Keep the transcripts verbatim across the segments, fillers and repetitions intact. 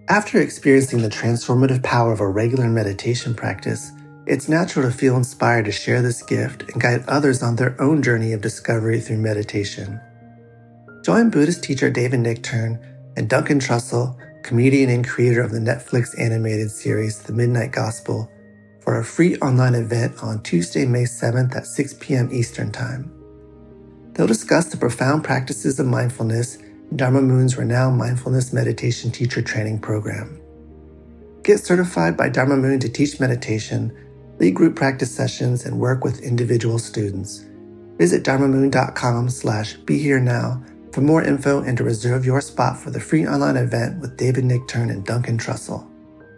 After experiencing the transformative power of a regular meditation practice, it's natural to feel inspired to share this gift and guide others on their own journey of discovery through meditation. Join Buddhist teacher David Nichtern and Duncan Trussell, comedian and creator of the Netflix animated series The Midnight Gospel, for a free online event on Tuesday, May seventh at six p.m. Eastern Time. They'll discuss the profound practices of mindfulness in Dharma Moon's renowned mindfulness meditation teacher training program. Get certified by Dharma Moon to teach meditation, lead group practice sessions, and work with individual students. Visit dharmamoon.com slash be here now for more info and to reserve your spot for the free online event with David Nichtern and Duncan Trussell.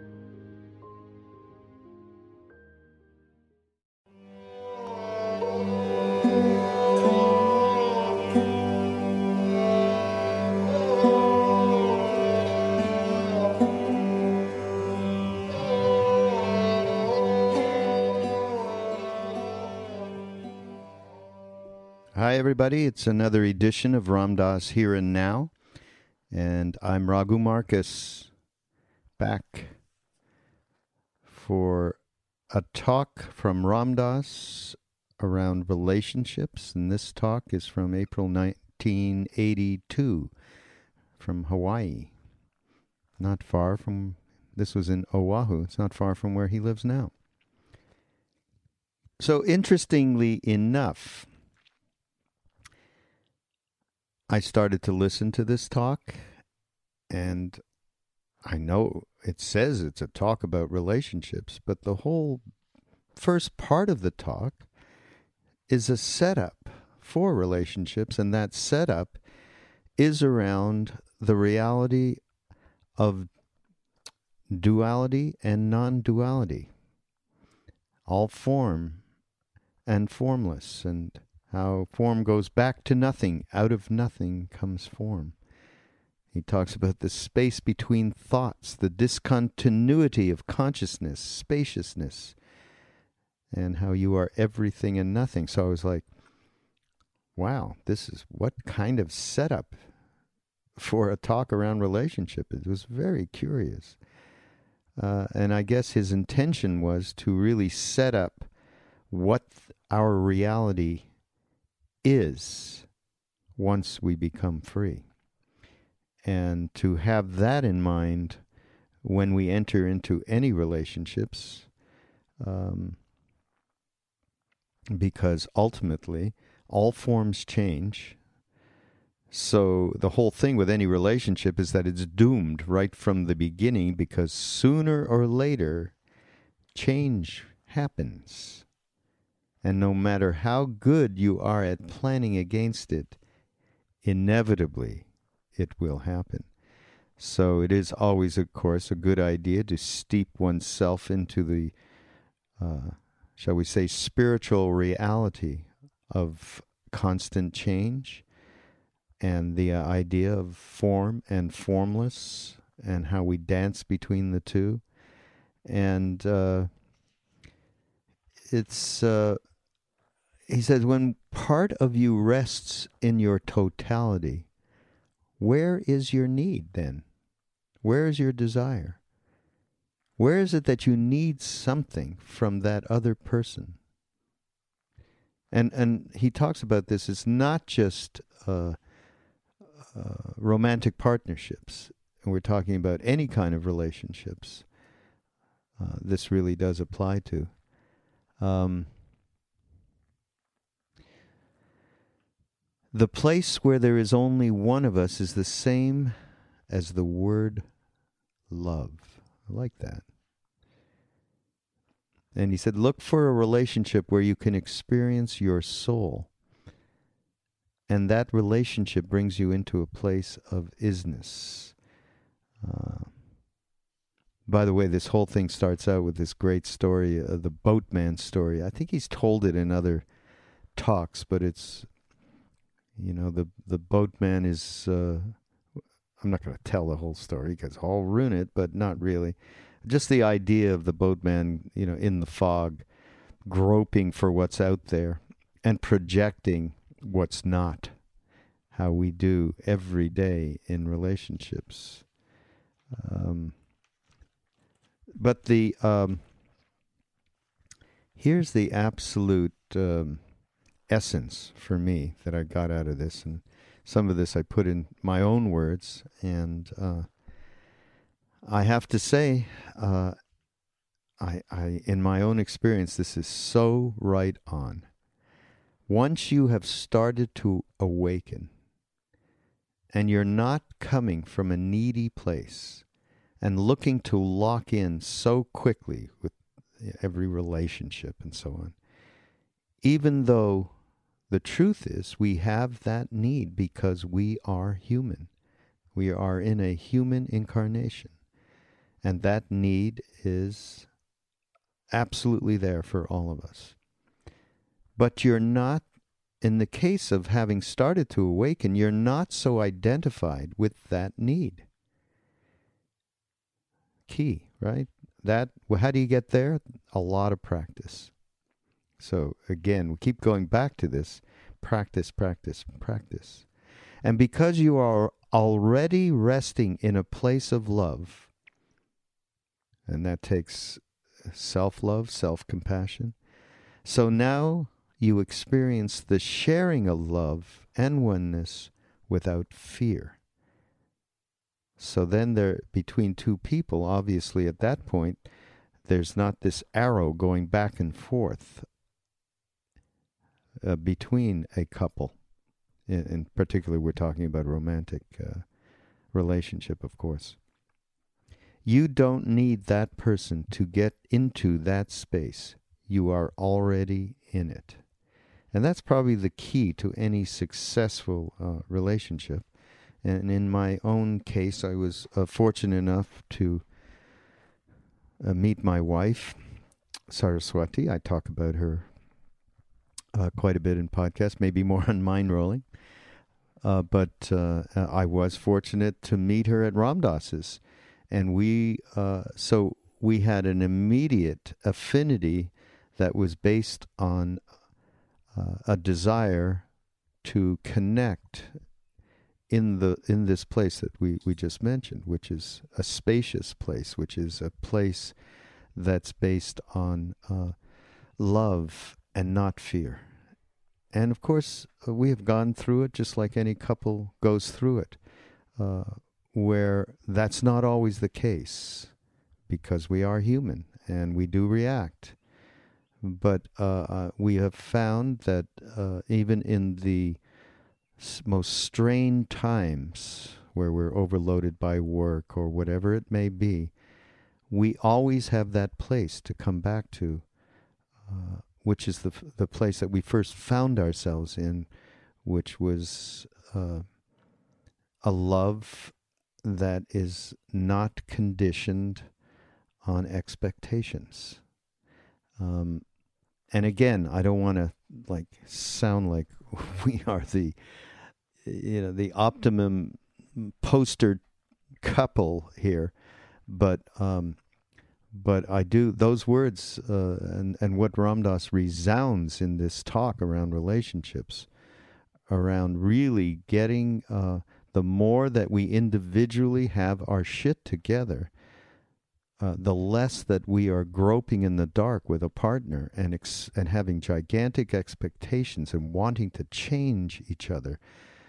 Hi, everybody. It's another edition of Ram Dass Here and Now, and I'm Raghu Marcus, back for a talk from Ram Dass around relationships, and this talk is from April nineteen eighty-two from Hawaii. Not far from, this was in Oahu. It's not far from where he lives now. So interestingly enough, I started to listen to this talk, and I know it says it's a talk about relationships, but the whole first part of the talk is a setup for relationships, and that setup is around the reality of duality and non-duality, all form and formless, and how form goes back to nothing. Out of nothing comes form. He talks about the space between thoughts, the discontinuity of consciousness, spaciousness, and how you are everything and nothing. So I was like, wow, this is what kind of setup for a talk around relationship. It was very curious. Uh, and I guess his intention was to really set up what our reality is once we become free, and to have that in mind when we enter into any relationships, um, because ultimately all forms change. So the whole thing with any relationship is that it's doomed right from the beginning, because sooner or later change happens. And no matter how good you are at planning against it, inevitably it will happen. So it is always, of course, a good idea to steep oneself into the, uh, shall we say, spiritual reality of constant change, and the uh, idea of form and formless, and how we dance between the two. And uh, it's... Uh, He says, when part of you rests in your totality, where is your need then? Where is your desire? Where is it that you need something from that other person? And and he talks about this. It's not just uh, uh, romantic partnerships. And we're talking about any kind of relationships. Uh, this really does apply to. Um, The place where there is only one of us is the same as the word love. I like that. And he said, look for a relationship where you can experience your soul. And that relationship brings you into a place of isness. Uh, by the way, this whole thing starts out with this great story, uh, the boatman story. I think he's told it in other talks, but it's... You know, the the boatman is, uh, I'm not going to tell the whole story because I'll ruin it, but not really. Just the idea of the boatman, you know, in the fog, groping for what's out there and projecting what's not, how we do every day in relationships. Um, but the um, here's the absolute um, essence for me that I got out of this, and some of this I put in my own words, and uh, I have to say, uh, I, I, in my own experience, this is so right on. Once you have started to awaken, and you're not coming from a needy place and looking to lock in so quickly with every relationship and so on, even though the truth is we have that need because we are human. We are in a human incarnation, and that need is absolutely there for all of us. But you're not, in the case of having started to awaken, you're not so identified with that need. Key, right? That, well, how do you get there? A lot of practice. So again, we keep going back to this. Practice, practice, practice. And because you are already resting in a place of love, and that takes self-love, self-compassion, so now you experience the sharing of love and oneness without fear. So then there, between two people, obviously at that point, there's not this arrow going back and forth uh, between a couple. In, in particular, we're talking about a romantic uh, relationship, of course. You don't need that person to get into that space. You are already in it. And that's probably the key to any successful uh, relationship. And in my own case, I was uh, fortunate enough to uh, meet my wife, Saraswati. I talk about her uh, quite a bit in podcasts, maybe more on Mind Rolling. Uh, but uh, I was fortunate to meet her at Ram Dass's. And we, uh, so we had an immediate affinity that was based on uh, a desire to connect in the in this place that we, we just mentioned, which is a spacious place, which is a place that's based on uh, love and not fear. And of course, uh, we have gone through it just like any couple goes through it, uh, where that's not always the case, because we are human and we do react. But uh, uh, we have found that uh, even in the s- most strained times where we're overloaded by work or whatever it may be, we always have that place to come back to, uh, which is the f- the place that we first found ourselves in, which was uh, a love that is not conditioned on expectations. Um, and again, I don't want to like sound like we are the, you know, the optimum poster couple here, but um, but I do those words uh, and and what Ram Dass resounds in this talk around relationships, around really getting uh, the more that we individually have our shit together, Uh, the less that we are groping in the dark with a partner and ex- and having gigantic expectations and wanting to change each other.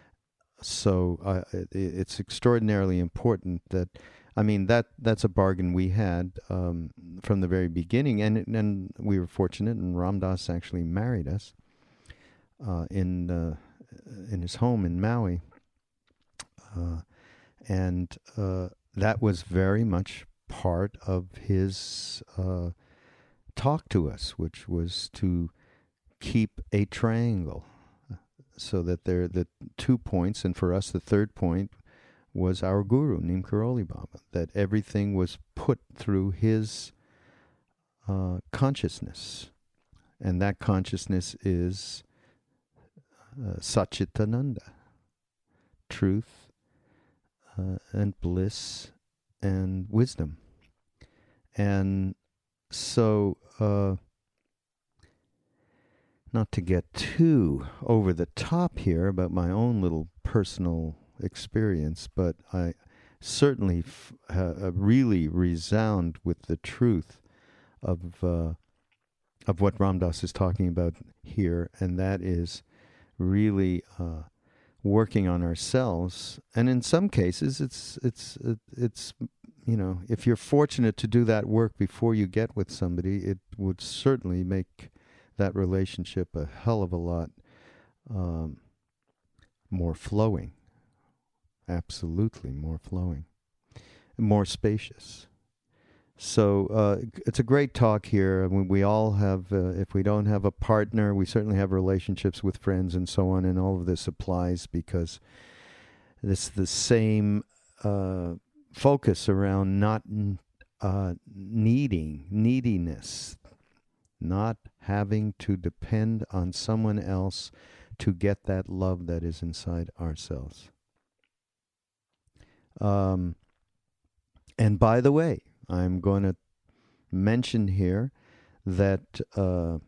So uh, it, it's extraordinarily important that, I mean, that that's a bargain we had um, from the very beginning, and and we were fortunate, and Ram Dass actually married us uh, in uh, in his home in Maui, uh, and uh, that was very much part of his uh, talk to us, which was to keep a triangle, so that there the two points, and for us the third point was our guru, Neem Karoli Baba, that everything was put through his uh, consciousness, and that consciousness is uh, Satchitananda, truth uh, and bliss and wisdom. And so, uh, not to get too over the top here about my own little personal experience, but I, certainly f- uh, really resound with the truth of uh, of what Ram Dass is talking about here, and that is really uh, working on ourselves. And in some cases, it's it's it's you know, if you're fortunate to do that work before you get with somebody, it would certainly make that relationship a hell of a lot um, more flowing. Absolutely more flowing, more spacious. So uh, it's a great talk here. I mean, we all have, uh, if we don't have a partner, we certainly have relationships with friends and so on, and all of this applies because it's the same uh, focus around not uh, needing, neediness, not having to depend on someone else to get that love that is inside ourselves. Um, and by the way, I'm going to mention here that uh,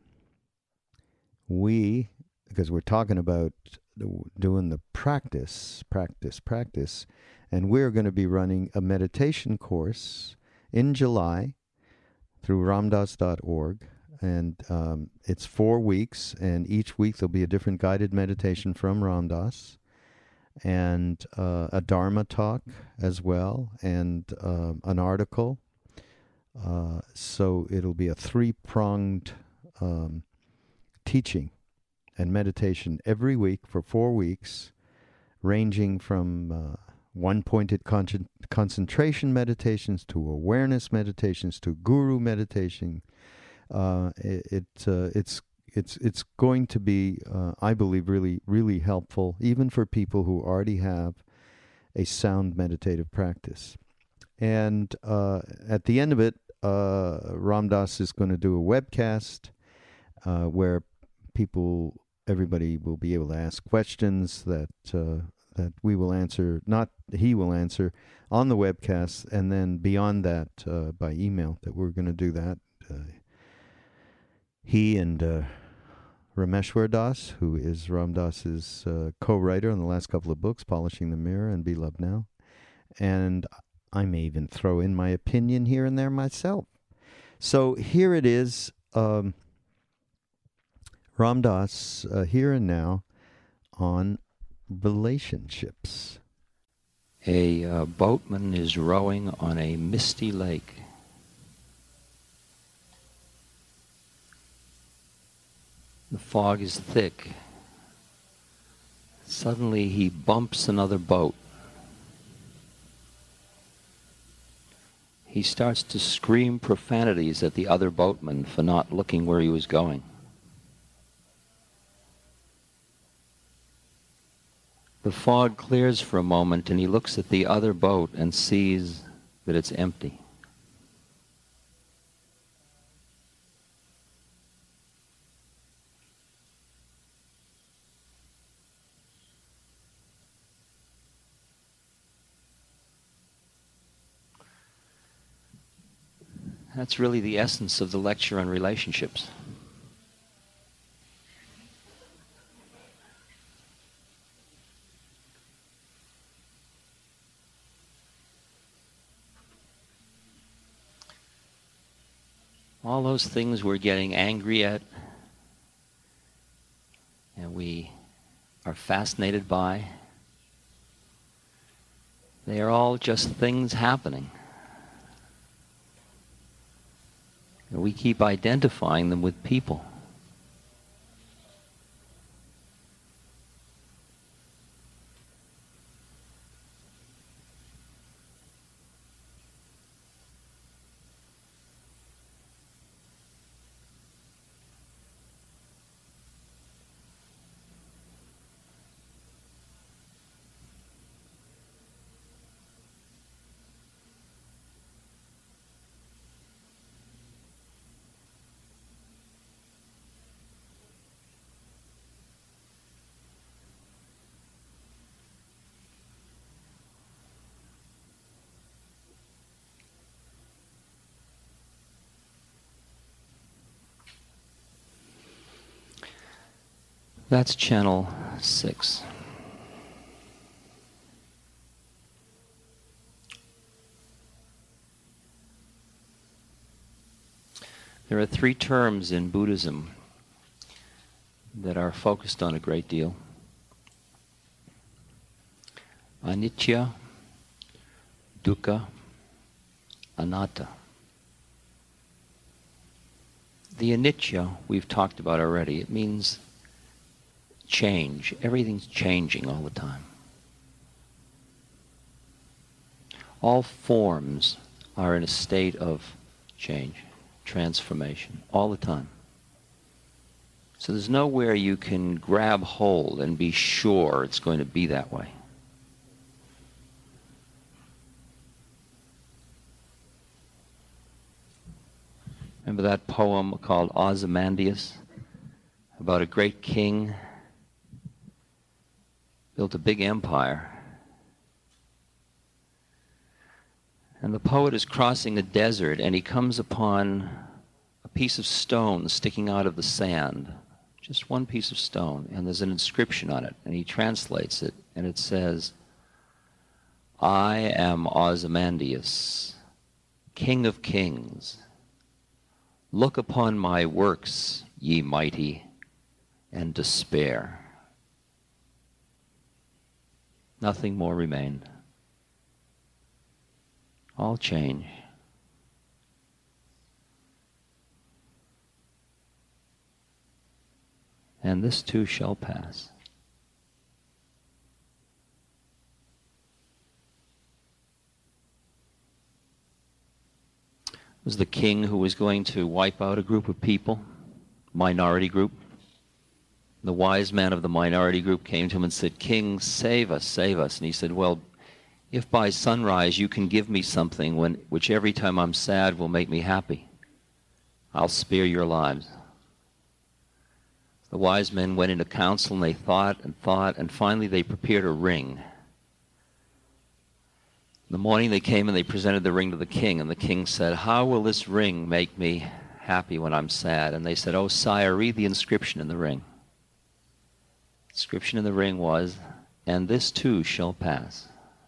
we, because we're talking about doing the practice, practice, practice, and we're going to be running a meditation course in July through ramdass dot org. And um, it's four weeks, and each week there'll be a different guided meditation from Ram Dass, and uh, a Dharma talk as well, and uh, an article. Uh, so it'll be a three-pronged um, teaching and meditation every week for four weeks, ranging from uh, one-pointed con- concentration meditations to awareness meditations to guru meditation. Uh, it, it uh, it's It's it's going to be, uh, I believe, really, really helpful, even for people who already have a sound meditative practice. And uh, at the end of it, uh, Ram Dass is going to do a webcast uh, where people, everybody will be able to ask questions that uh, that we will answer, not he will answer, on the webcast, and then beyond that uh, by email, that we're going to do that. Uh, he and... Uh, Rameshwar Das, who is Ram Dass's uh, co-writer on the last couple of books, Polishing the Mirror and Be Loved Now. And I may even throw in my opinion here and there myself. So here it is, um, Ram Dass, uh, here and now, on relationships. A uh, boatman is rowing on a misty lake. The fog is thick. Suddenly he bumps another boat. He starts to scream profanities at the other boatman for not looking where he was going. The fog clears for a moment and he looks at the other boat and sees that it's empty. That's really the essence of the lecture on relationships. All those things we're getting angry at and we are fascinated by, they are all just things happening. And we keep identifying them with people. That's channel six. There are three terms in Buddhism that are focused on a great deal. Anicca, dukkha, anatta. The anicca we've talked about already. It means change. Everything's changing all the time. All forms are in a state of change, transformation, all the time. So there's nowhere you can grab hold and be sure it's going to be that way. Remember that poem called Ozymandias, about a great king built a big empire. And the poet is crossing a desert, and he comes upon a piece of stone sticking out of the sand, just one piece of stone, and there's an inscription on it, and he translates it, and it says, "I am Ozymandias, king of kings. Look upon my works, ye mighty, and despair. Nothing more remained. All change. And this too shall pass." It was the king who was going to wipe out a group of people, minority group. The wise man of the minority group came to him and said, "King, save us, save us." And he said, "Well, if by sunrise you can give me something when, which every time I'm sad will make me happy, I'll spare your lives." The wise men went into council and they thought and thought, and finally they prepared a ring. In the morning they came and they presented the ring to the king, and the king said, "How will this ring make me happy when I'm sad?" And they said, "Oh, sire, read the inscription in the ring." The inscription in the ring was, "And this too shall pass."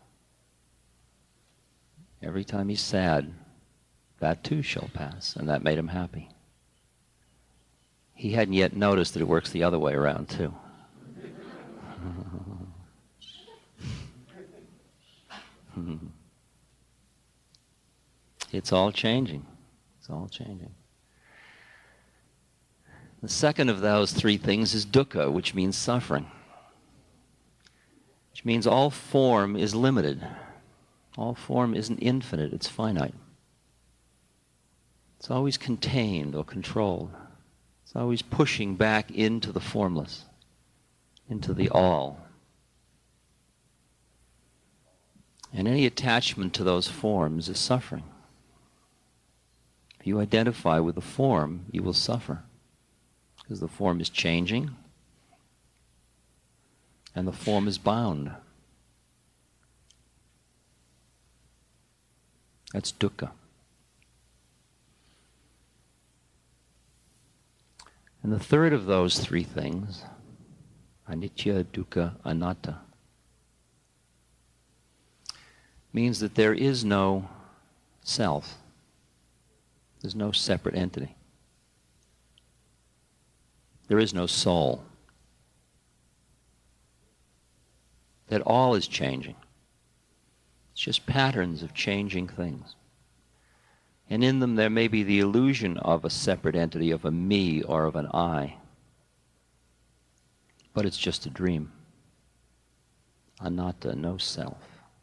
Every time he's sad, that too shall pass, and that made him happy. He hadn't yet noticed that it works the other way around, too. It's all changing. It's all changing. The second of those three things is dukkha, which means suffering. Which means all form is limited. All form isn't infinite, it's finite. It's always contained or controlled. It's always pushing back into the formless, into the all. And any attachment to those forms is suffering. If you identify with the form, you will suffer, because the form is changing and the form is bound. That's dukkha. And the third of those three things, anicca, dukkha, anatta, means that there is no self. There's no separate entity. There is no soul. That all is changing. It's just patterns of changing things. And in them there may be the illusion of a separate entity, of a me or of an I. But it's just a dream. Anatta, no self.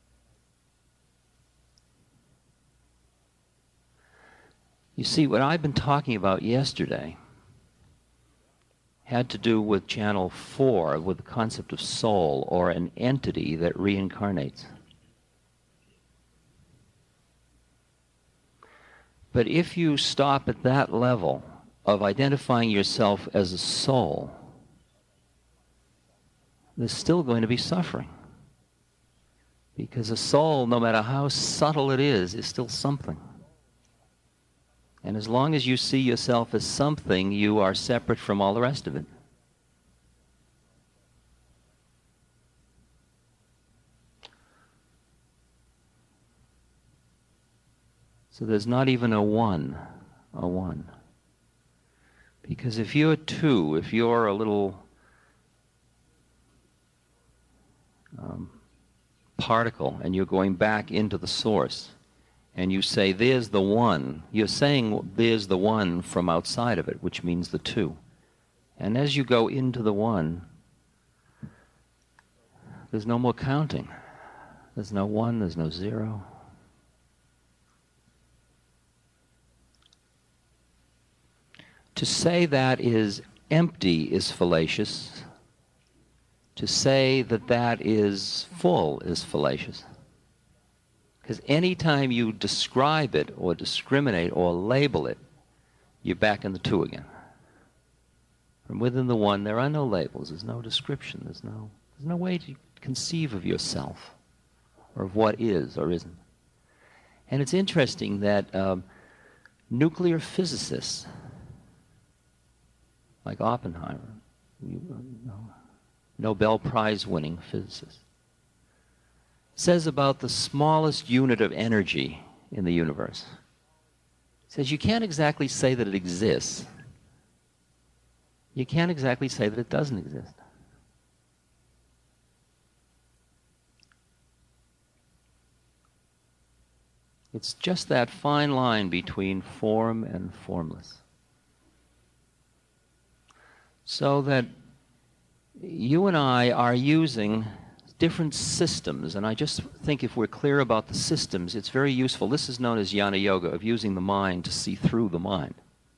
You see, what I've been talking about yesterday had to do with channel four, with the concept of soul, or an entity that reincarnates. But if you stop at that level of identifying yourself as a soul, there's still going to be suffering. Because a soul, no matter how subtle it is, is still something. And as long as you see yourself as something, you are separate from all the rest of it. So there's not even a one, a one. Because if you're two, if you're a little um, particle and you're going back into the source and you say, there's the one, you're saying there's the one from outside of it, which means the two. And as you go into the one, there's no more counting. There's no one, there's no zero. To say that is empty is fallacious. To say that that is full is fallacious. Because any time you describe it or discriminate or label it, you're back in the two again. From within the one, there are no labels. There's no description. There's no, there's no way to conceive of yourself or of what is or isn't. And it's interesting that um, nuclear physicists like Oppenheimer, you know, Nobel Prize-winning physicist, says about the smallest unit of energy in the universe. He says you can't exactly say that it exists. You can't exactly say that it doesn't exist. It's just that fine line between form and formless. So that you and I are using different systems, and I just think if we're clear about the systems, it's very useful. This is known as Jnana Yoga, of using the mind to see through the mind.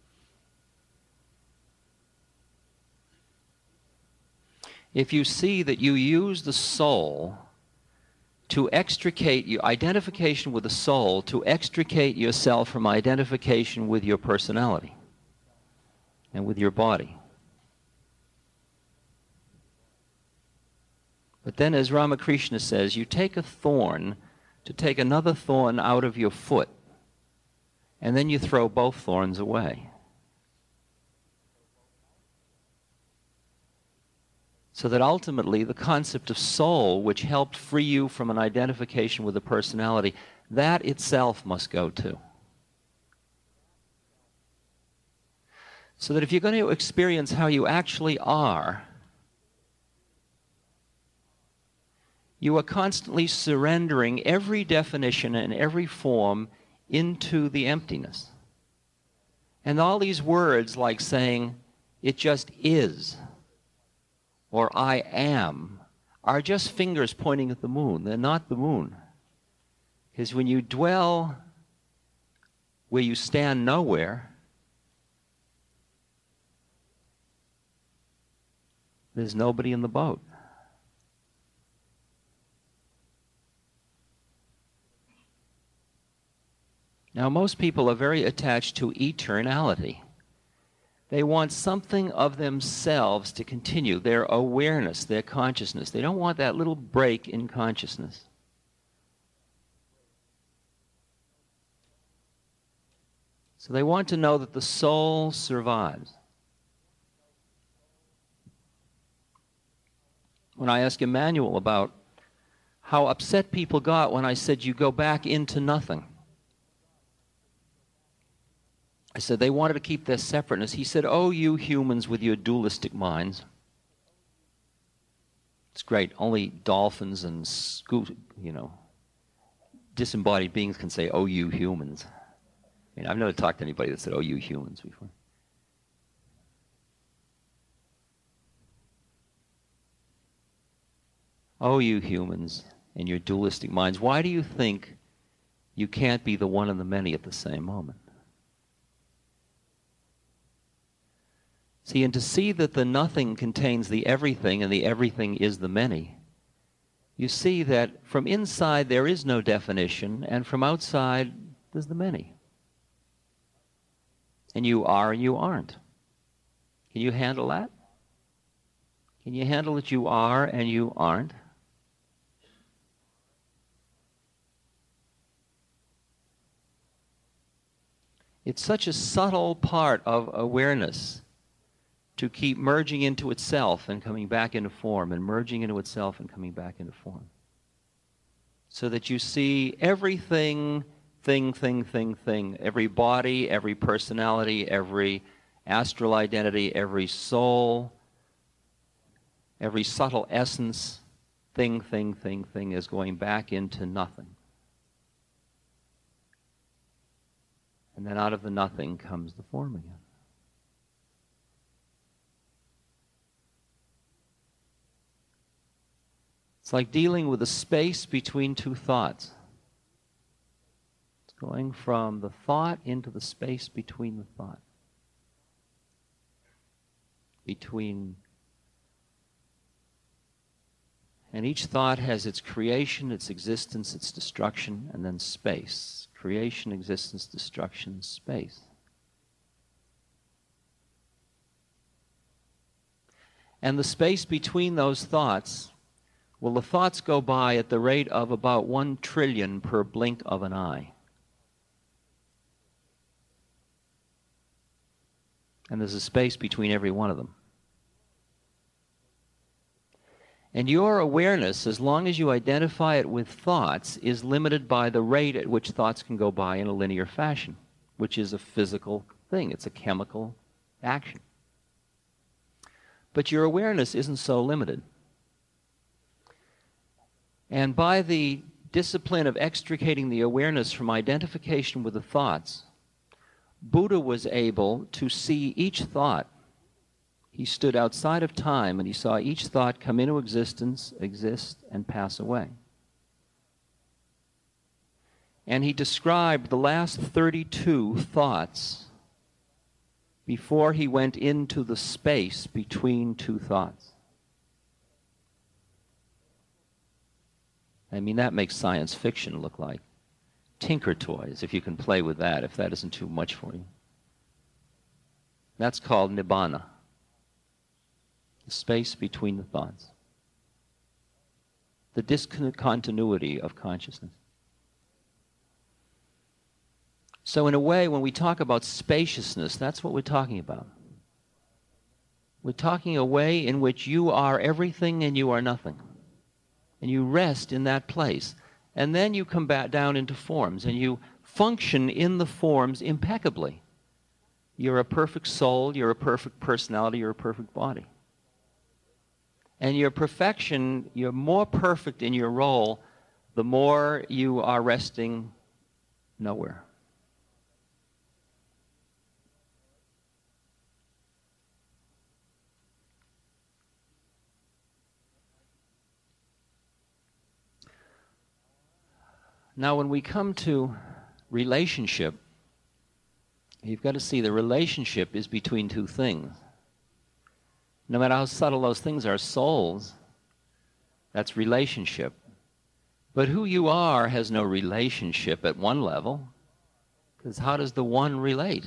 If you see that you use the soul to extricate you, identification with the soul, to extricate yourself from identification with your personality and with your body. But then, as Ramakrishna says, you take a thorn to take another thorn out of your foot, and then you throw both thorns away. So that ultimately the concept of soul, which helped free you from an identification with a personality, that itself must go too. So that if you're going to experience how you actually are, you are constantly surrendering every definition and every form into the emptiness. And all these words like saying, it just is, or I am, are just fingers pointing at the moon. They're not the moon. Because when you dwell where you stand nowhere, there's nobody in the boat. Now, most people are very attached to eternality. They want something of themselves to continue, their awareness, their consciousness. They don't want that little break in consciousness. So they want to know that the soul survives. When I asked Emmanuel about how upset people got when I said you go back into nothing, I said they wanted to keep their separateness. He said, oh, you humans with your dualistic minds. It's great. Only dolphins and, sco- you know, disembodied beings can say, oh, you humans. I mean, I've never talked to anybody that said, oh, you humans before. Oh, you humans and your dualistic minds. Why do you think you can't be the one and the many at the same moment? See, and to see that the nothing contains the everything and the everything is the many, you see that from inside there is no definition, and from outside there's the many. And you are and you aren't. Can you handle that? Can you handle that you are and you aren't? It's such a subtle part of awareness to keep merging into itself and coming back into form, and merging into itself and coming back into form. So that you see everything, thing, thing, thing, thing, every body, every personality, every astral identity, every soul, every subtle essence, thing, thing, thing, thing is going back into nothing. And then out of the nothing comes the form again. It's like dealing with the space between two thoughts. It's going from the thought into the space between the thought. Between... And each thought has its creation, its existence, its destruction, and then space. Creation, existence, destruction, space. And the space between those thoughts, well, the thoughts go by at the rate of about one trillion per blink of an eye. And there's a space between every one of them. And your awareness, as long as you identify it with thoughts, is limited by the rate at which thoughts can go by in a linear fashion, which is a physical thing. It's a chemical action. But your awareness isn't so limited. And by the discipline of extricating the awareness from identification with the thoughts, Buddha was able to see each thought. He stood outside of time and he saw each thought come into existence, exist, and pass away. And he described the last thirty-two thoughts before he went into the space between two thoughts. I mean, that makes science fiction look like Tinker Toys, if you can play with that, if that isn't too much for you. That's called Nibbana. The space between the thoughts. The discontinuity of consciousness. So in a way, when we talk about spaciousness, that's what we're talking about. We're talking a way in which you are everything and you are nothing. And you rest in that place. And then you come back down into forms and you function in the forms impeccably. You're a perfect soul, you're a perfect personality, you're a perfect body. And your perfection, you're more perfect in your role, the more you are resting nowhere. Now, when we come to relationship, you've got to see the relationship is between two things. No matter how subtle those things are, souls, that's relationship. But who you are has no relationship at one level, because how does the one relate?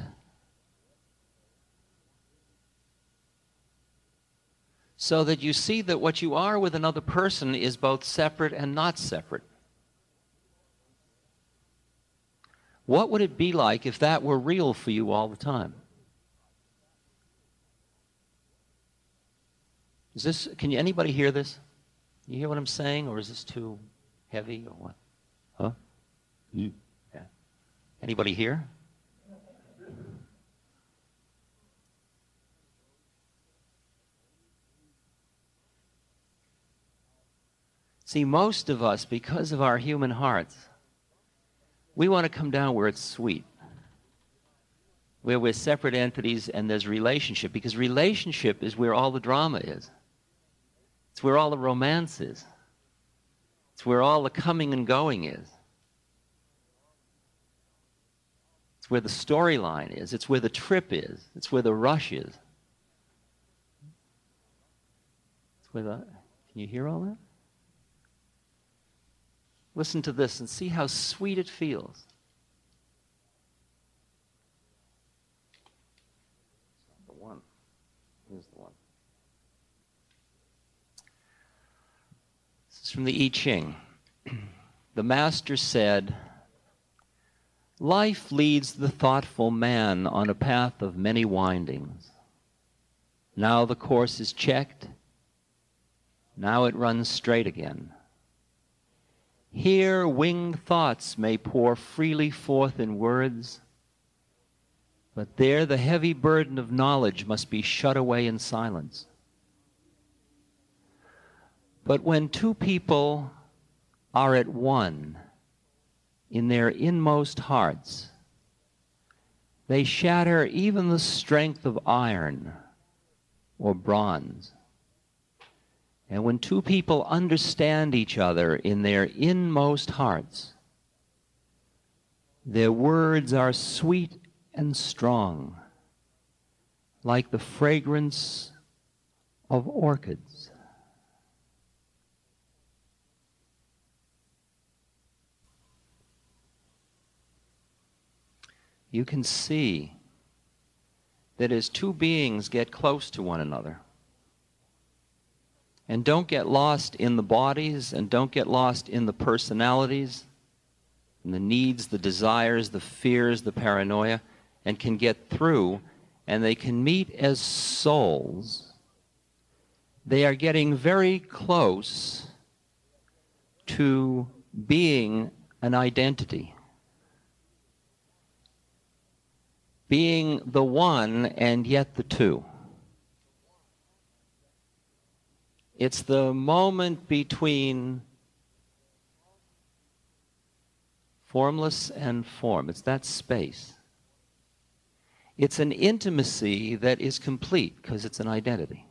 So that you see that what you are with another person is both separate and not separate. What would it be like if that were real for you all the time? Is this, can you, anybody hear this? You hear what I'm saying, or is this too heavy, or what? Huh? Yeah. Anybody here? See, most of us, because of our human hearts, we want to come down where it's sweet, where we're separate entities and there's relationship, because relationship is where all the drama is. It's where all the romance is. It's where all the coming and going is. It's where the storyline is. It's where the trip is. It's where the rush is. It's where the, can you hear all that? Listen to this and see how sweet it feels. The one. Here's the one. This is from the I Ching. The master said, "Life leads the thoughtful man on a path of many windings. Now the course is checked. Now it runs straight again. Here winged thoughts may pour freely forth in words, But there the heavy burden of knowledge must be shut away in silence. But when two people are at one in their inmost hearts, they shatter even the strength of iron or bronze. And when two people understand each other in their inmost hearts, their words are sweet and strong, like the fragrance of orchids. You can see that as two beings get close to one another, and don't get lost in the bodies, and don't get lost in the personalities, and the needs, the desires, the fears, the paranoia, and can get through, and they can meet as souls, they are getting very close to being an identity. Being the one and yet the two. It's the moment between formless and form. It's that space. It's an intimacy that is complete because it's an identity.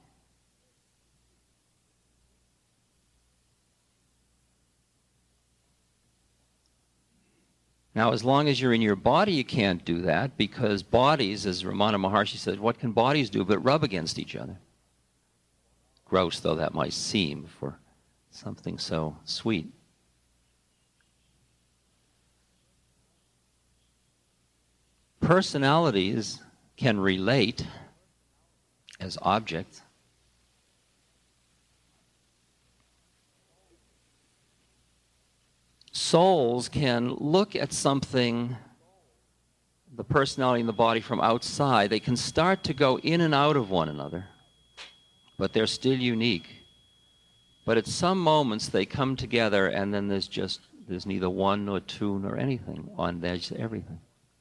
Now, as long as you're in your body, you can't do that, because bodies, as Ramana Maharshi said, what can bodies do but rub against each other? Gross though that might seem for something so sweet. Personalities can relate as objects. Souls can look at something, the personality in the body, from outside. They can start to go in and out of one another, but they're still unique. But at some moments they come together, and then there's just, there's neither one nor two nor anything. On there's everything.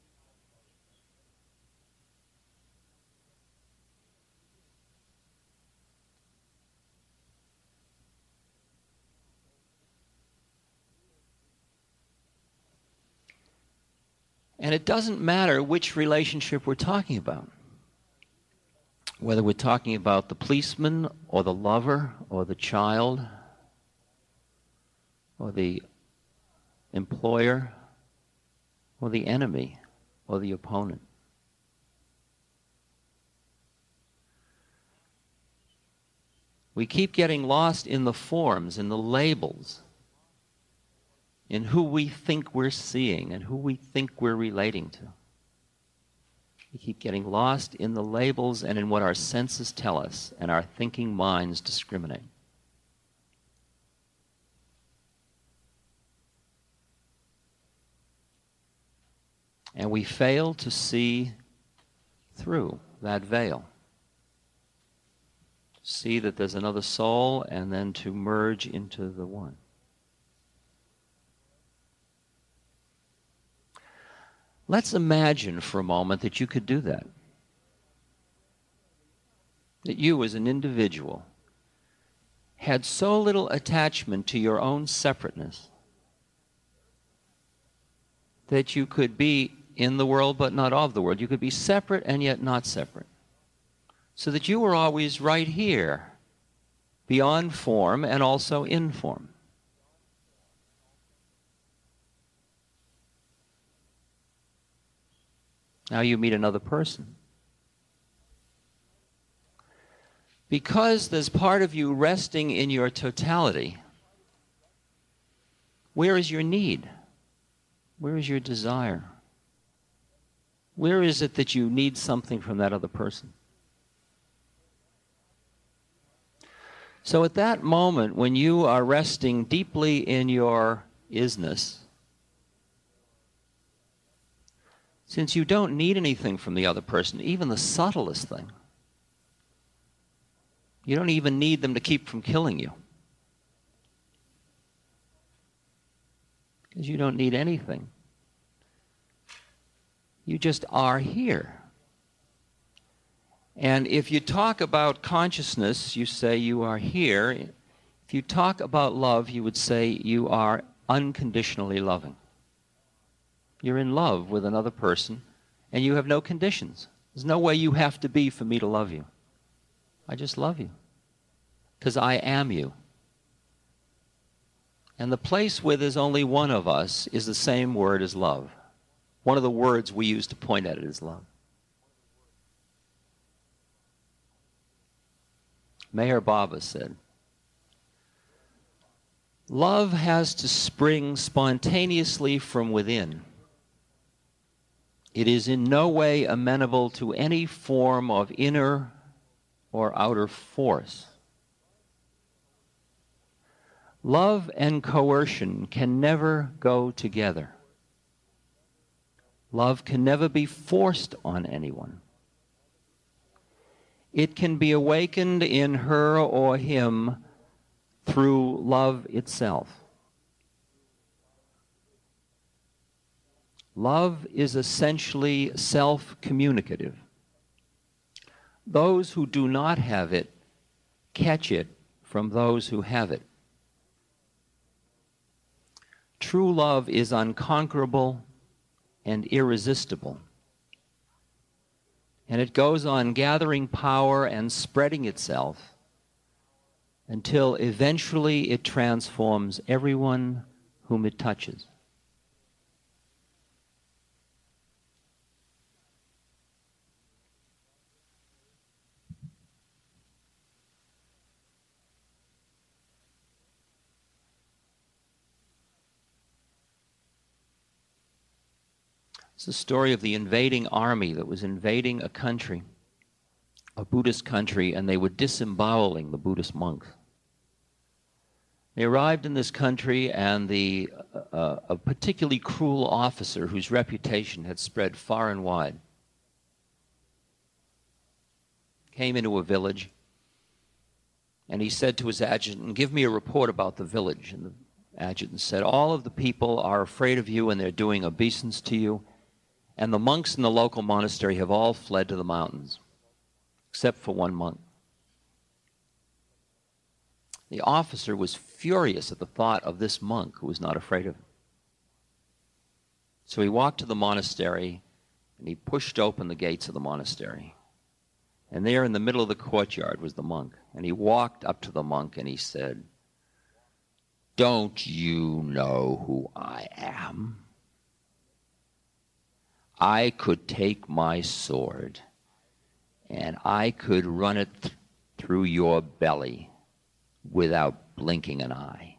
And it doesn't matter which relationship we're talking about. Whether we're talking about the policeman or the lover or the child or the employer or the enemy or the opponent. We keep getting lost in the forms, in the labels, in who we think we're seeing and who we think we're relating to. We keep getting lost in the labels and in what our senses tell us and our thinking minds discriminate. And we fail to see through that veil. See that there's another soul, and then to merge into the one. Let's imagine for a moment that you could do that. That you as an individual had so little attachment to your own separateness that you could be in the world but not of the world. You could be separate and yet not separate. So that you were always right here, beyond form and also in form. Now you meet another person. Because there's part of you resting in your totality, where is your need? Where is your desire? Where is it that you need something from that other person? So at that moment, when you are resting deeply in your isness, since you don't need anything from the other person, even the subtlest thing, you don't even need them to keep from killing you. Because you don't need anything. You just are here. And if you talk about consciousness, you say you are here. If you talk about love, you would say you are unconditionally loving. You're in love with another person, and you have no conditions. There's no way you have to be for me to love you. I just love you, because I am you. And the place where there's only one of us is the same word as love. One of the words we use to point at it is love. Meher Baba said, love has to spring spontaneously from within. It is in no way amenable to any form of inner or outer force. Love and coercion can never go together. Love can never be forced on anyone. It can be awakened in her or him through love itself. Love is essentially self-communicative. Those who do not have it catch it from those who have it. True love is unconquerable and irresistible. And it goes on gathering power and spreading itself until eventually it transforms everyone whom it touches. It's the story of the invading army that was invading a country, a Buddhist country, and they were disemboweling the Buddhist monks. They arrived in this country, and the, uh, a particularly cruel officer whose reputation had spread far and wide came into a village, and he said to his adjutant, "Give me a report about the village." And the adjutant said, "All of the people are afraid of you, and they're doing obeisance to you. And the monks in the local monastery have all fled to the mountains, except for one monk." The officer was furious at the thought of this monk who was not afraid of him. So he walked to the monastery, and he pushed open the gates of the monastery. And there in the middle of the courtyard was the monk. And he walked up to the monk, and he said, "Don't you know who I am? I could take my sword, and I could run it th- through your belly without blinking an eye."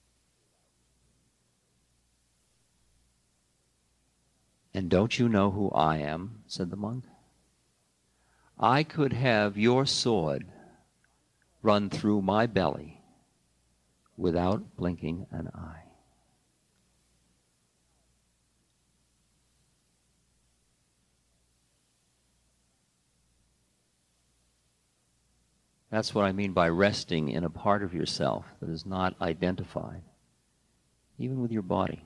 "And don't you know who I am?" said the monk. "I could have your sword run through my belly without blinking an eye." That's what I mean by resting in a part of yourself that is not identified, even with your body.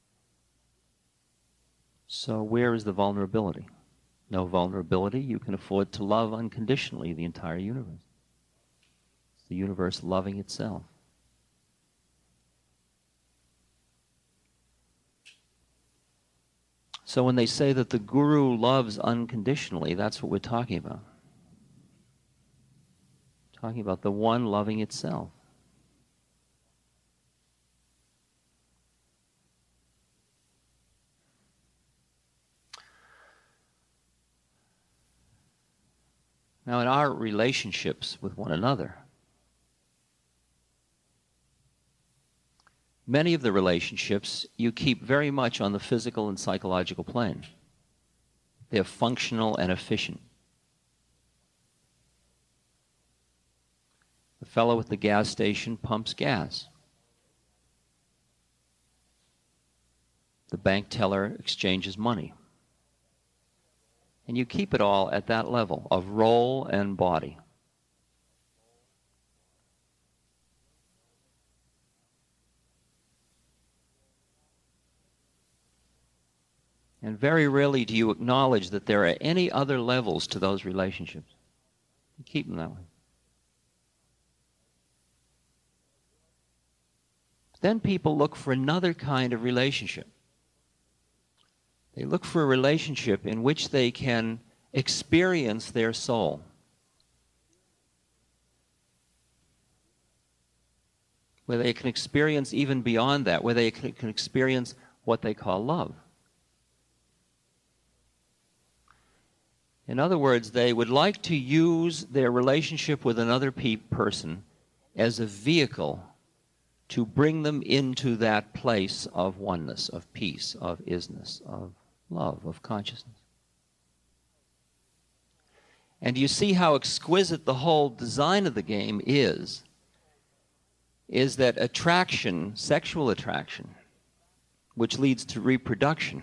So where is the vulnerability? No vulnerability, you can afford to love unconditionally the entire universe. It's the universe loving itself. So when they say that the guru loves unconditionally, that's what we're talking about. Talking about the one loving itself. Now, in our relationships with one another, many of the relationships you keep very much on the physical and psychological plane. They're functional and efficient. The fellow at the gas station pumps gas. The bank teller exchanges money. And you keep it all at that level of role and body. And very rarely do you acknowledge that there are any other levels to those relationships. You keep them that way. Then people look for another kind of relationship. They look for a relationship in which they can experience their soul. Where they can experience even beyond that, where they can, can experience what they call love. In other words, they would like to use their relationship with another pe- person as a vehicle to bring them into that place of oneness, of peace, of isness, of love, of consciousness. And you see how exquisite the whole design of the game is, is that attraction, sexual attraction, which leads to reproduction,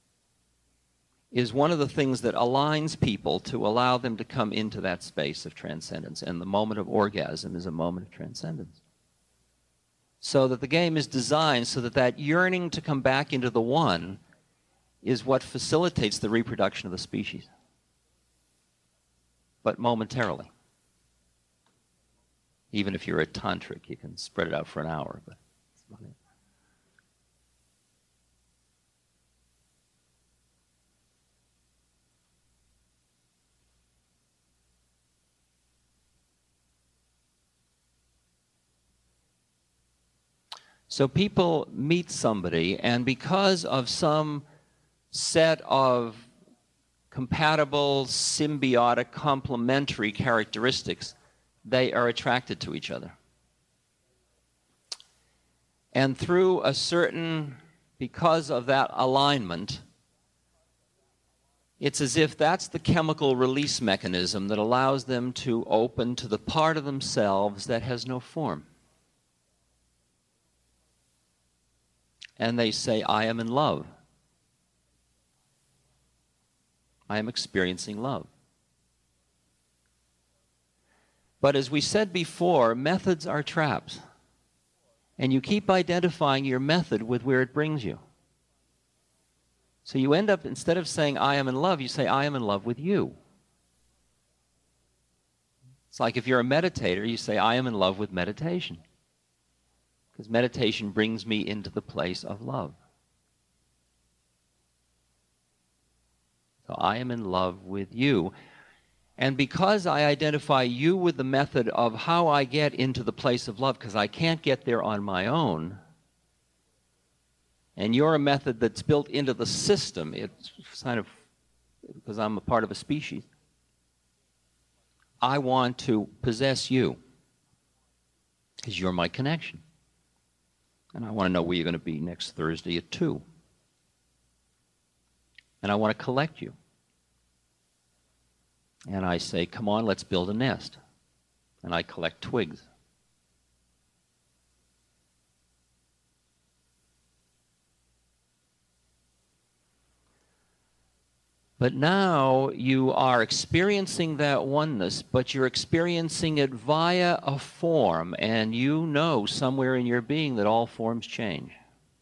is one of the things that aligns people to allow them to come into that space of transcendence. And the moment of orgasm is a moment of transcendence. So that the game is designed so that that yearning to come back into the one is what facilitates the reproduction of the species. But momentarily. Even if you're a tantric, you can spread it out for an hour, but that's about it. So people meet somebody, and because of some set of compatible, symbiotic, complementary characteristics, they are attracted to each other. And through a certain, because of that alignment, it's as if that's the chemical release mechanism that allows them to open to the part of themselves that has no form. And they say, I am in love. I am experiencing love. But as we said before, methods are traps. And you keep identifying your method with where it brings you. So you end up, instead of saying, I am in love, you say, I am in love with you. It's like if you're a meditator, you say, I am in love with meditation. Because meditation brings me into the place of love. So I am in love with you. And because I identify you with the method of how I get into the place of love, because I can't get there on my own, and you're a method that's built into the system, it's kind of, because I'm a part of a species, I want to possess you, because you're my connection. And I want to know where you're going to be next Thursday at two. And I want to collect you. And I say, come on, let's build a nest. And I collect twigs. But now you are experiencing that oneness, but you're experiencing it via a form, and you know somewhere in your being that all forms change.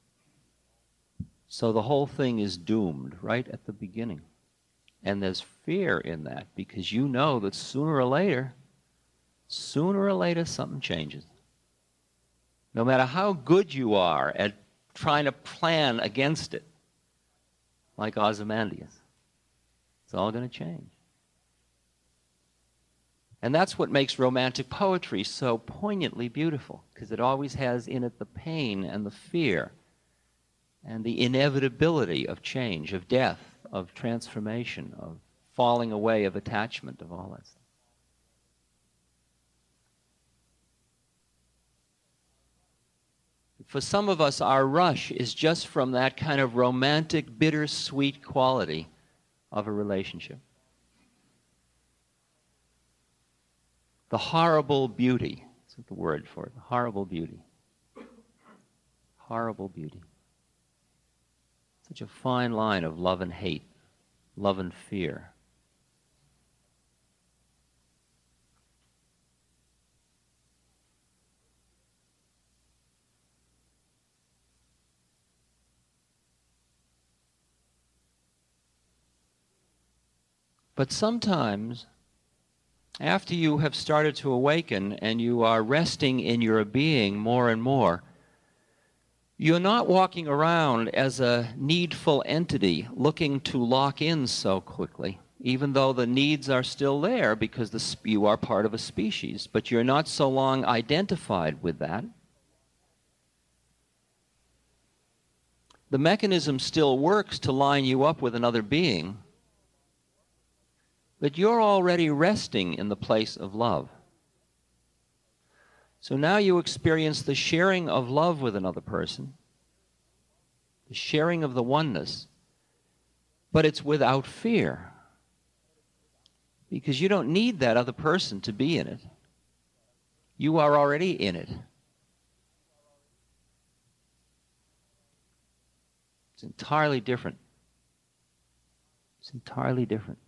So the whole thing is doomed right at the beginning. And there's fear in that, because you know that sooner or later, sooner or later something changes. No matter how good you are at trying to plan against it, like Ozymandias. It's all going to change. And that's what makes romantic poetry so poignantly beautiful, because it always has in it the pain and the fear and the inevitability of change, of death, of transformation, of falling away, of attachment, of all that stuff. For some of us, our rush is just from that kind of romantic, bittersweet quality of a relationship. The horrible beauty, that's the word for it, the horrible beauty. Horrible beauty. Such a fine line of love and hate, love and fear. But sometimes After you have started to awaken and you are resting in your being more and more, you're not walking around as a needful entity looking to lock in so quickly, even though the needs are still there because the, you are part of a species, but you're not so long identified with that. The mechanism still works to line you up with another being, but you're already resting in the place of love. So now you experience the sharing of love with another person, the sharing of the oneness, but it's without fear, because you don't need that other person to be in it. You are already in it. It's entirely different. It's entirely different.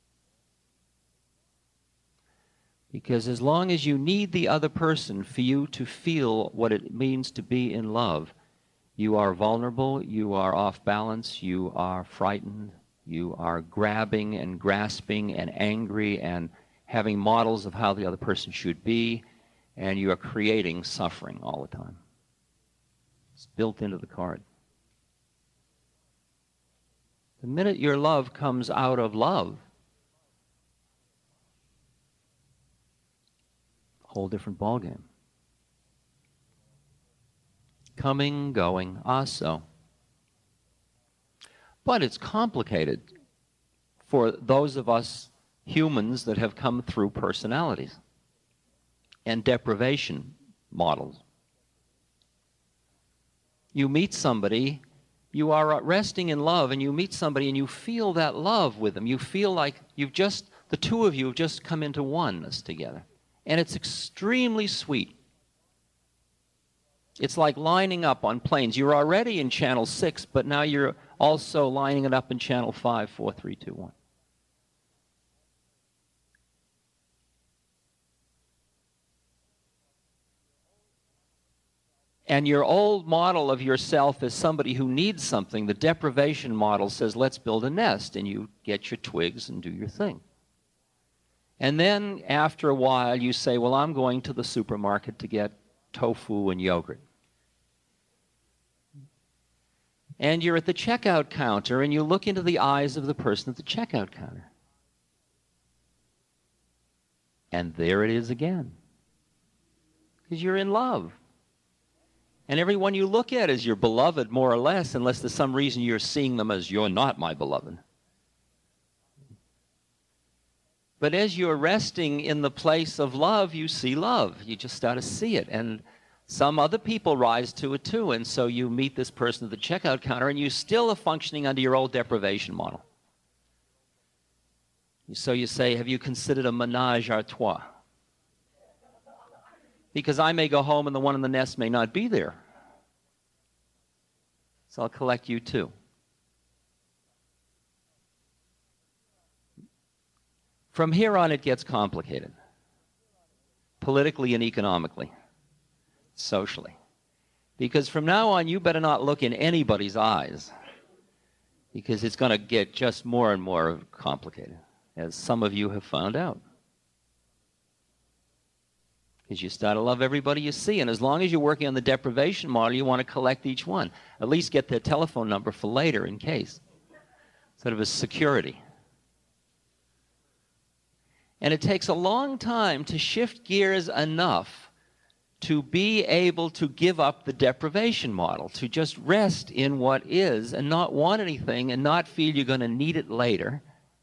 Because as long as you need the other person for you to feel what it means to be in love, you are vulnerable, you are off balance, you are frightened, you are grabbing and grasping and angry and having models of how the other person should be, and you are creating suffering all the time. It's built into the card. The minute your love comes out of love, whole different ballgame. Coming, going, ah, so. But it's complicated for those of us humans that have come through personalities and deprivation models. You meet somebody, you are resting in love, and you meet somebody and you feel that love with them. You feel like you've just, the two of you have just come into oneness together. And it's extremely sweet. It's like lining up on planes. You're already in channel six, but now you're also lining it up in channel five, four, three, two, one. And your old model of yourself as somebody who needs something, the deprivation model says, let's build a nest, and you get your twigs and do your thing. And then after a while you say, well, I'm going to the supermarket to get tofu and yogurt. And you're at the checkout counter and you look into the eyes of the person at the checkout counter. And there it is again. Because you're in love. And everyone you look at is your beloved, more or less, unless there's some reason you're seeing them as you're not my beloved. But as you're resting in the place of love, you see love. You just start to see it. And some other people rise to it too. And so you meet this person at the checkout counter and you still are functioning under your old deprivation model. So you say, have you considered a menage a trois? Because I may go home and the one in the nest may not be there. So I'll collect you too. From here on, it gets complicated, politically and economically, socially. Because from now on, you better not look in anybody's eyes, because it's going to get just more and more complicated, as some of you have found out. Because you start to love everybody you see, and as long as you're working on the deprivation model, you want to collect each one. At least get their telephone number for later in case, sort of as security. And it takes a long time to shift gears enough to be able to give up the deprivation model, to just rest in what is and not want anything and not feel you're going to need it later,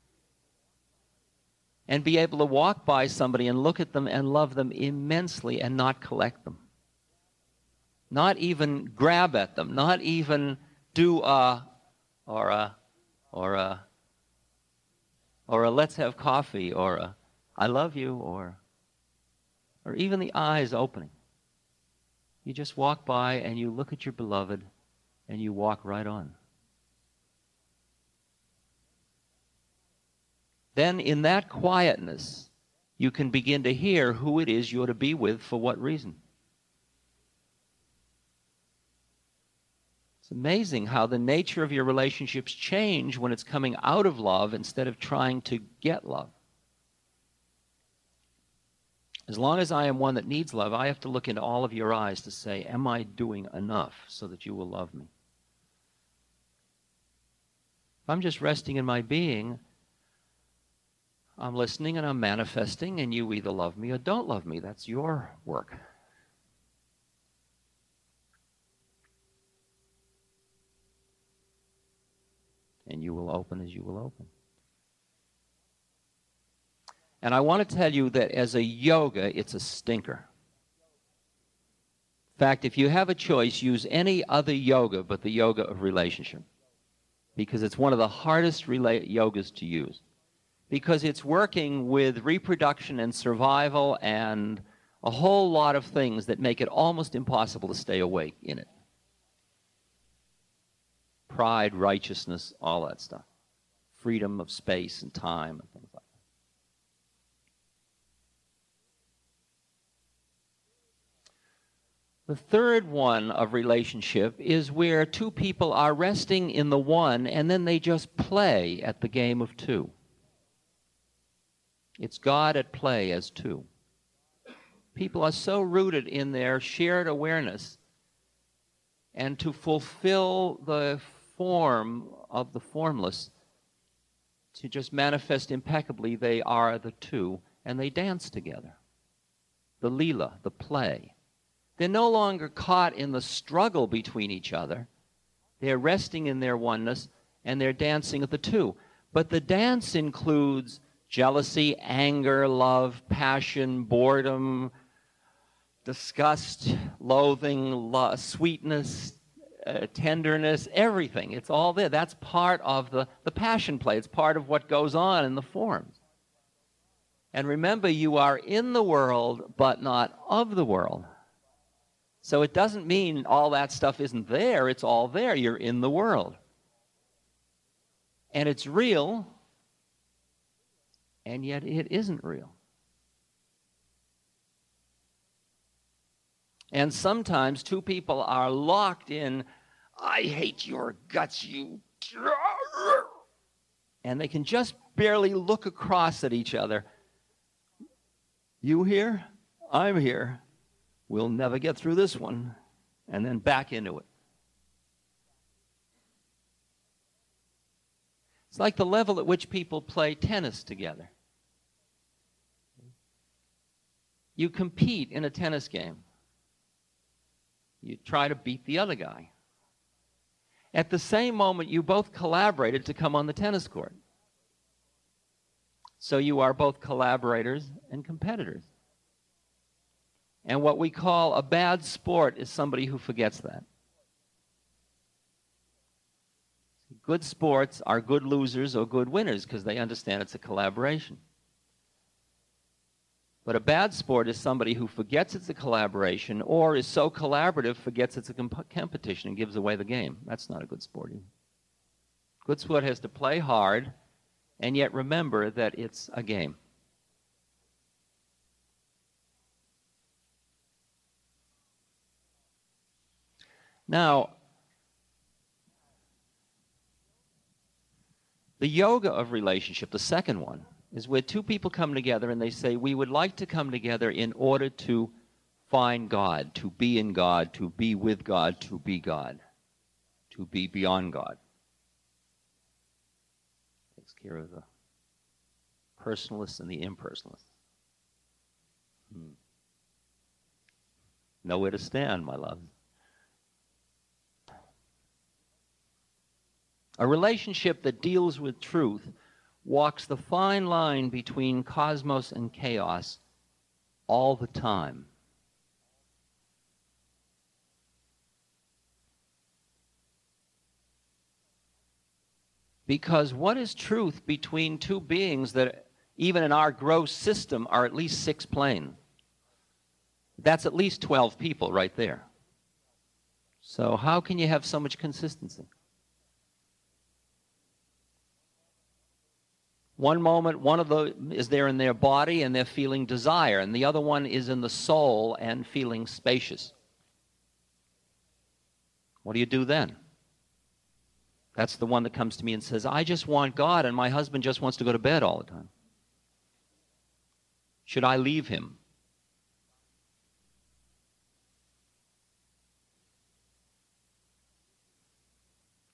and be able to walk by somebody and look at them and love them immensely and not collect them. Not even grab at them, not even do a, or a, or a, or a let's have coffee, or a I love you, or, or even the eyes opening. You just walk by and you look at your beloved and you walk right on. Then in that quietness, you can begin to hear who it is you're to be with for what reason. It's amazing how the nature of your relationships change when it's coming out of love instead of trying to get love. As long as I am one that needs love, I have to look into all of your eyes to say, am I doing enough so that you will love me? If I'm just resting in my being, I'm listening and I'm manifesting, and you either love me or don't love me. That's your work. And you will open as you will open. And I want to tell you that as a yoga, it's a stinker. In fact, if you have a choice, use any other yoga but the yoga of relationship, because it's one of the hardest rela- yogas to use, because it's working with reproduction and survival and a whole lot of things that make it almost impossible to stay awake in it. Pride, righteousness, all that stuff. Freedom of space and time and things like that. The third one of relationship is where two people are resting in the one and then they just play at the game of two. It's God at play as two. People are so rooted in their shared awareness, and to fulfill the form of the formless, to just manifest impeccably, they are the two, and they dance together. The Leela, the play. They're no longer caught in the struggle between each other. They're resting in their oneness, and they're dancing at the two. But the dance includes jealousy, anger, love, passion, boredom, disgust, loathing, lo- sweetness, uh, tenderness, everything. It's all there. That's part of the, the passion play. It's part of what goes on in the forms. And remember, you are in the world, but not of the world. So it doesn't mean all that stuff isn't there. It's all there. You're in the world. And it's real, and yet it isn't real. And sometimes two people are locked in, I hate your guts, you... And they can just barely look across at each other. You here? I'm here. We'll never get through this one. And then back into it. It's like the level at which people play tennis together. You compete in a tennis game. You try to beat the other guy. At the same moment, you both collaborated to come on the tennis court. So you are both collaborators and competitors. And what we call a bad sport is somebody who forgets that. Good sports are good losers or good winners because they understand it's a collaboration. But a bad sport is somebody who forgets it's a collaboration or is so collaborative, forgets it's a comp- competition and gives away the game. That's not a good sport either. Good sport has to play hard and yet remember that it's a game. Now, the yoga of relationship, the second one, is where two people come together and they say, we would like to come together in order to find God, to be in God, to be with God, to be God, to be beyond God. Takes care of the personalists and the impersonalists. Hmm. Nowhere to stand, my love. A relationship that deals with truth walks the fine line between cosmos and chaos all the time. Because what is truth between two beings that, even in our gross system, are at least six planes? That's at least twelve people right there. So how can you have so much consistency? One moment, one of them is there in their body and they're feeling desire, and the other one is in the soul and feeling spacious. What do you do then? That's the one that comes to me and says, I just want God, and my husband just wants to go to bed all the time. Should I leave him?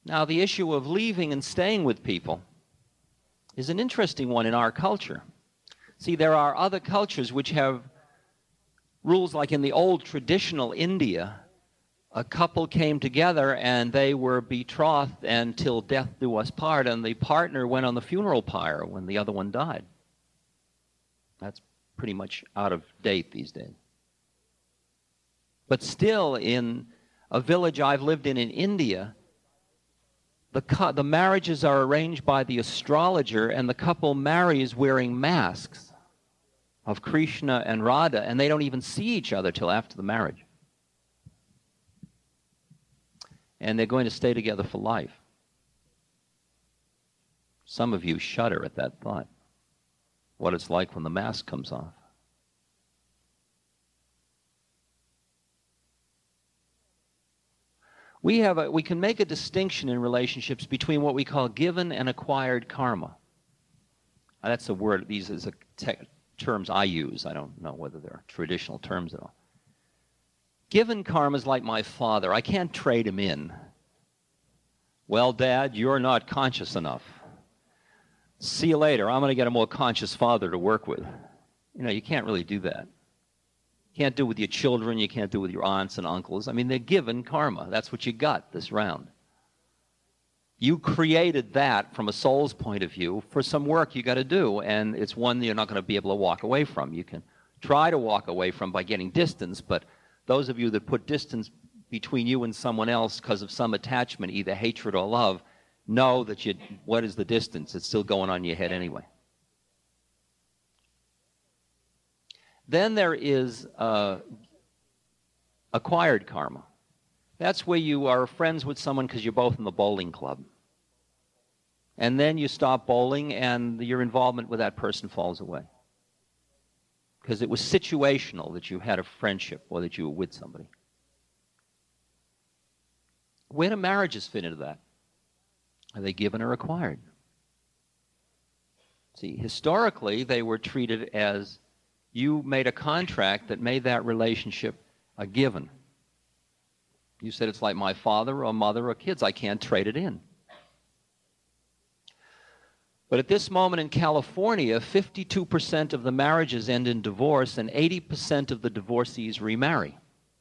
Now, the issue of leaving and staying with people is an interesting one in our culture. See, there are other cultures which have rules like in the old traditional India, a couple came together and they were betrothed until death do us part, and the partner went on the funeral pyre when the other one died. That's pretty much out of date these days. But still, in a village I've lived in in India, the, cu- the marriages are arranged by the astrologer, and the couple marries wearing masks of Krishna and Radha, and they don't even see each other till after the marriage. And they're going to stay together for life. Some of you shudder at that thought, what it's like when the mask comes off. We have a, we can make a distinction in relationships between what we call given and acquired karma. Now, that's a word, these are the te- terms I use. I don't know whether they're traditional terms at all. Given karma is like my father. I can't trade him in. Well, Dad, you're not conscious enough. See you later. I'm going to get a more conscious father to work with. You know, you can't really do that. You can't do it with your children. You can't do it with your aunts and uncles. I mean, they're given karma. That's what you got this round. You created that from a soul's point of view for some work you got to do, and it's one that you're not going to be able to walk away from. You can try to walk away from by getting distance, but those of you that put distance between you and someone else because of some attachment, either hatred or love, know that you, what is the distance? It's still going on in your head anyway. Then there is uh, acquired karma. That's where you are friends with someone because you're both in the bowling club. And then you stop bowling and your involvement with that person falls away. Because it was situational that you had a friendship or that you were with somebody. Where do marriages fit into that? Are they given or acquired? See, historically, they were treated as you made a contract that made that relationship a given. You said it's like my father or mother or kids. I can't trade it in. But at this moment in California, fifty-two percent of the marriages end in divorce and eighty percent of the divorcees remarry.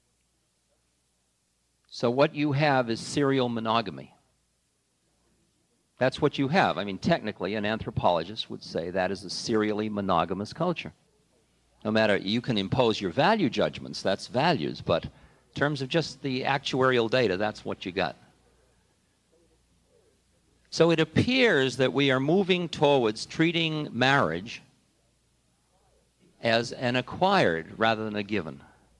So what you have is serial monogamy. That's what you have. I mean, technically, an anthropologist would say that is a serially monogamous culture. No matter, you can impose your value judgments, that's values, but in terms of just the actuarial data, that's what you got. So it appears that we are moving towards treating marriage as an acquired rather than a given.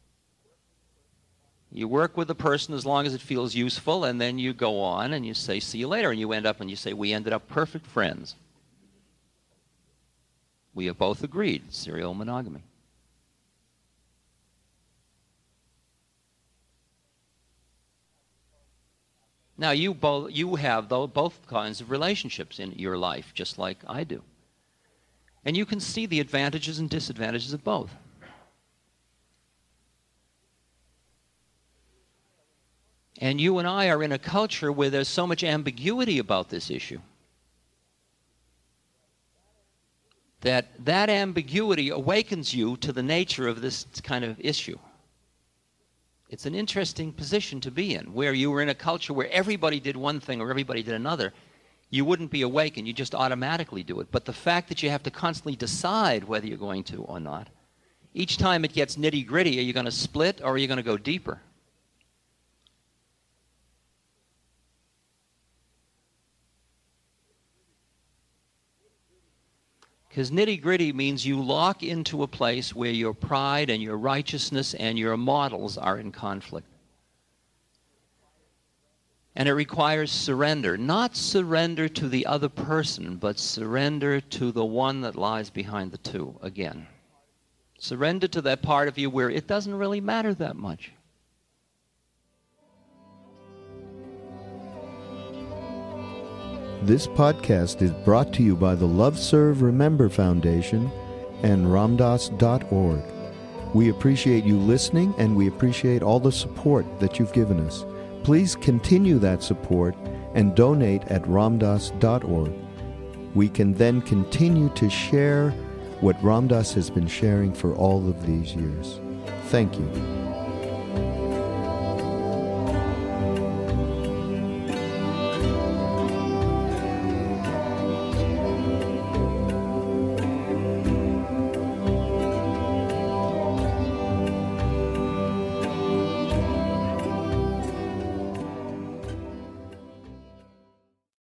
You work with the person as long as it feels useful, and then you go on and you say, see you later, and you end up and you say, we ended up perfect friends. We have both agreed, serial monogamy. Now, you both you have though, both kinds of relationships in your life, just like I do. And you can see the advantages and disadvantages of both. And you and I are in a culture where there's so much ambiguity about this issue that that ambiguity awakens you to the nature of this kind of issue. It's an interesting position to be in, where you were in a culture where everybody did one thing or everybody did another. You wouldn't be awakened. You just automatically do it. But the fact that you have to constantly decide whether you're going to or not, each time it gets nitty-gritty, are you going to split or are you going to go deeper? Because nitty-gritty means you lock into a place where your pride and your righteousness and your models are in conflict. And it requires surrender. Not surrender to the other person, but surrender to the one that lies behind the two, again. Surrender to that part of you where it doesn't really matter that much. This podcast is brought to you by the Love Serve Remember Foundation and Ramdas dot org. We appreciate you listening, and we appreciate all the support that you've given us. Please continue that support and donate at ramdas dot org. We can then continue to share what Ram Dass has been sharing for all of these years. Thank you.